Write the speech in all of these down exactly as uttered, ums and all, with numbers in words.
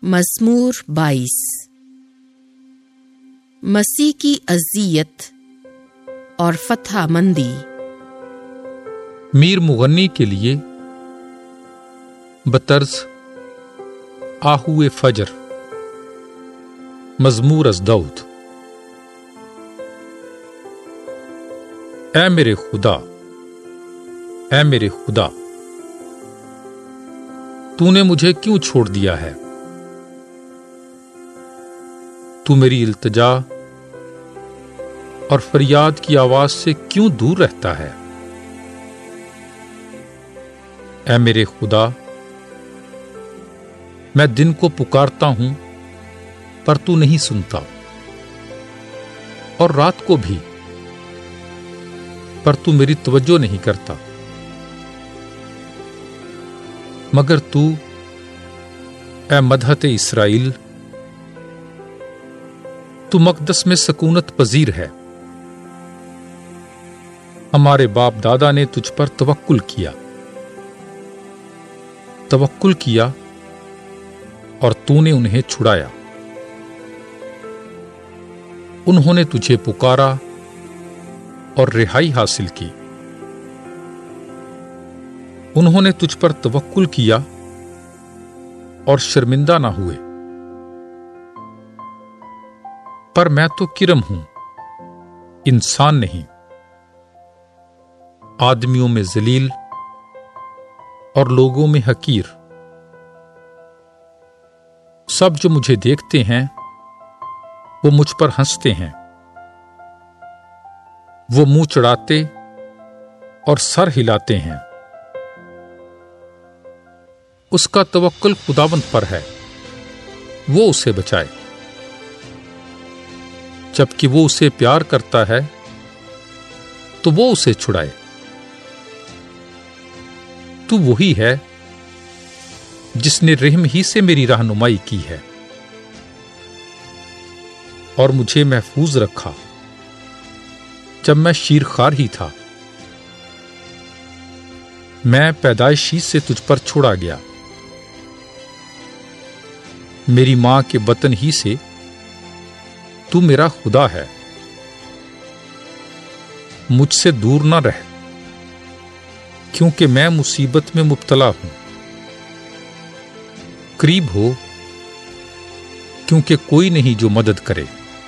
مزمور بائیس۔ مسیح کی اذیت اور فتح مندی۔ میر مغنی کے لیے بطرز آہوئے فجر، مزمور از داؤد۔ اے میرے خدا، اے میرے خدا، تو نے مجھے کیوں چھوڑ دیا ہے؟ تو میری التجا اور فریاد کی آواز سے کیوں دور رہتا ہے؟ اے میرے خدا، میں دن کو پکارتا ہوں پر تو نہیں سنتا، اور رات کو بھی پر تو میری توجہ نہیں کرتا۔ مگر تو، اے مدحت اسرائیل، تو مقدس میں سکونت پذیر ہے۔ ہمارے باپ دادا نے تجھ پر توکل کیا توکل کیا اور تو نے انہیں چھڑایا۔ انہوں نے تجھے پکارا اور رہائی حاصل کی۔ انہوں نے تجھ پر توکل کیا اور شرمندہ نہ ہوئے۔ پر میں تو کرم ہوں، انسان نہیں، آدمیوں میں ذلیل اور لوگوں میں حقیر۔ سب جو مجھے دیکھتے ہیں وہ مجھ پر ہنستے ہیں، وہ منہ چڑھاتے اور سر ہلاتے ہیں۔ اس کا توکل خداوند پر ہے، وہ اسے بچائے۔ جبکہ وہ اسے پیار کرتا ہے تو وہ اسے چھڑائے۔ تو وہی ہے جس نے رحم ہی سے میری رہنمائی کی ہے اور مجھے محفوظ رکھا جب میں شیرخوار ہی تھا۔ میں پیدائشی سے تجھ پر چھوڑا گیا، میری ماں کے بطن ہی سے تو میرا خدا ہے۔ مجھ سے دور نہ رہ، کیونکہ میں مصیبت میں مبتلا ہوں۔ قریب ہو، کیونکہ کوئی نہیں جو مدد کرے۔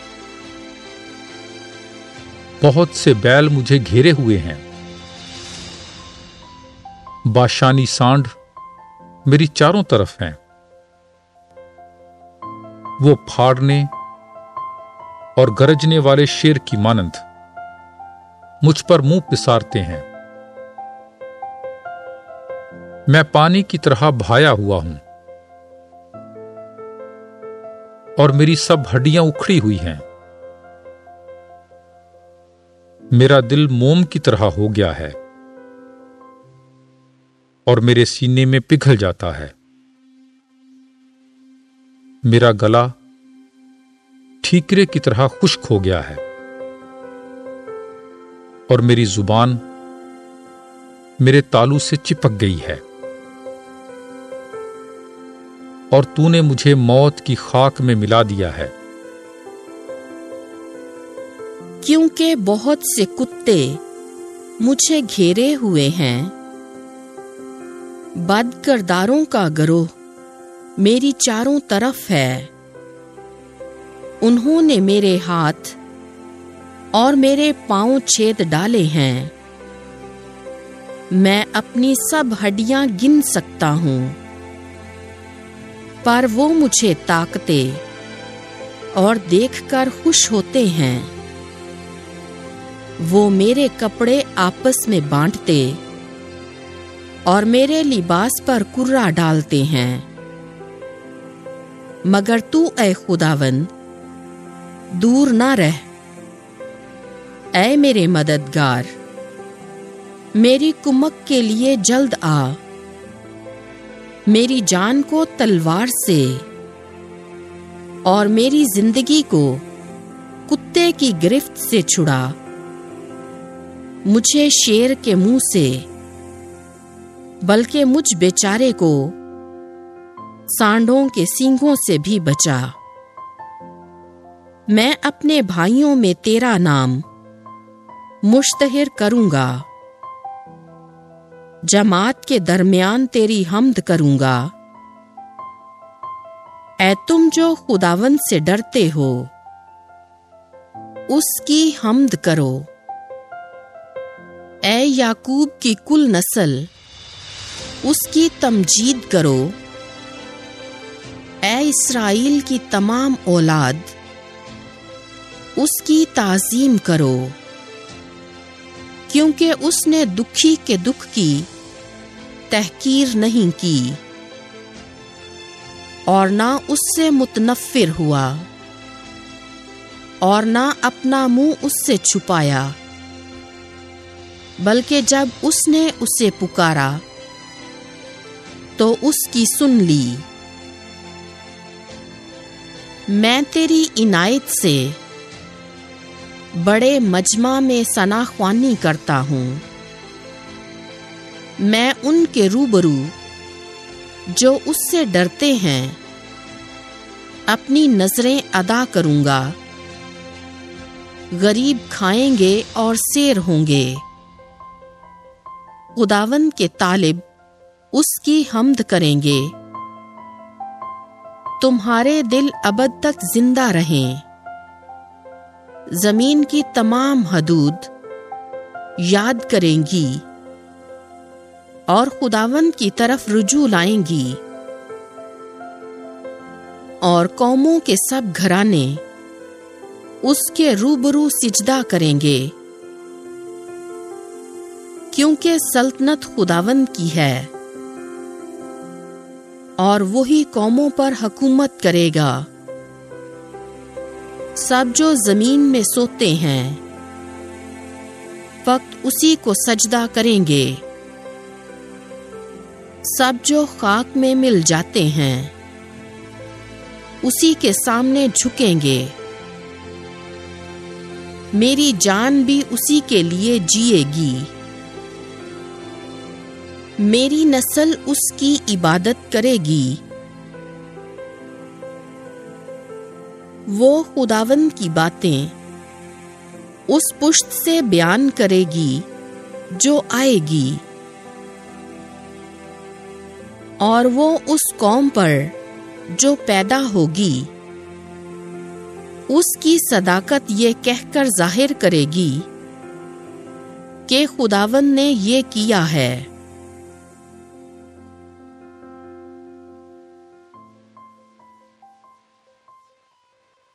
بہت سے بیل مجھے گھیرے ہوئے ہیں، باشانی سانڈ میری چاروں طرف ہیں۔ وہ پھاڑنے اور گرجنے والے شیر کی مانند مجھ پر منہ پسارتے ہیں۔ میں پانی کی طرح بہایا ہوا ہوں اور میری سب ہڈیاں اکھڑی ہوئی ہیں۔ میرا دل موم کی طرح ہو گیا ہے اور میرے سینے میں پگھل جاتا ہے۔ میرا گلا ٹھیکرے کی طرح خشک ہو گیا ہے اور میری زبان میرے تالو سے چپک گئی ہے۔ اور تو نے مجھے موت کی خاک میں ملا دیا ہے۔ کیونکہ بہت سے کتے مجھے گھیرے ہوئے ہیں، بد کرداروں کا گروہ میری چاروں طرف ہے۔ انہوں نے میرے ہاتھ اور میرے پاؤں چھید ڈالے ہیں۔ میں اپنی سب ہڈیاں گن سکتا ہوں، پر وہ مجھے تاکتے اور دیکھ کر خوش ہوتے ہیں۔ وہ میرے کپڑے آپس میں بانٹتے اور میرے لباس پر کرا ڈالتے ہیں۔ مگر تو اے خداوند دور نہ رہ، اے میرے مددگار، میری کمک کے لیے جلد آ۔ میری جان کو تلوار سے اور میری زندگی کو کتے کی گرفت سے چھڑا۔ مجھے شیر کے منہ سے بلکہ مجھ بیچارے کو सांडों के सींगों से भी बचा। मैं अपने भाइयों में तेरा नाम मुश्तहिर करूंगा, जमात के दरमियान तेरी हम्द करूंगा। ऐ तुम जो खुदावंद से डरते हो, उसकी हम्द करो। ऐ याकूब की कुल नस्ल, उसकी तमजीद करो। ऐ इस्राएल की तमाम औलाद, उसकी ताज़ीम करो। क्योंकि उसने दुखी के दुख की तहकीर नहीं की और ना उससे मुतनफ़िर हुआ और ना अपना मुंह उससे छुपाया, बल्कि जब उसने उसे पुकारा तो उसकी सुन ली। मैं तेरी इनायत से बड़े मजमा में सनाख्वानी करता हूँ। मैं उनके रूबरू जो उससे डरते हैं अपनी नजरें अदा करूँगा। गरीब खाएंगे और सेर होंगे, खुदावंद के तालिब उसकी हम्द करेंगे। तुम्हारे दिल अबद तक जिंदा रहें। जमीन की तमाम हदूद याद करेंगी और खुदावंद की तरफ रुजू लाएंगी, और कौमों के सब घराने उसके रूबरू सिजदा करेंगे। क्योंकि सल्तनत खुदावंद की है और वही कौमों पर हुकूमत करेगा। सब जो जमीन में सोते हैं फकत उसी को सजदा करेंगे। सब जो खाक में मिल जाते हैं उसी के सामने झुकेंगे। मेरी जान भी उसी के लिए जिएगी। मेरी नस्ल उसकी इबादत करेगी। वो खुदावंद की बातें उस पुश्त से बयान करेगी जो आएगी, और वो उस कौम पर जो पैदा होगी उसकी सदाकत ये कहकर जाहिर करेगी कि खुदावंद ने ये किया है।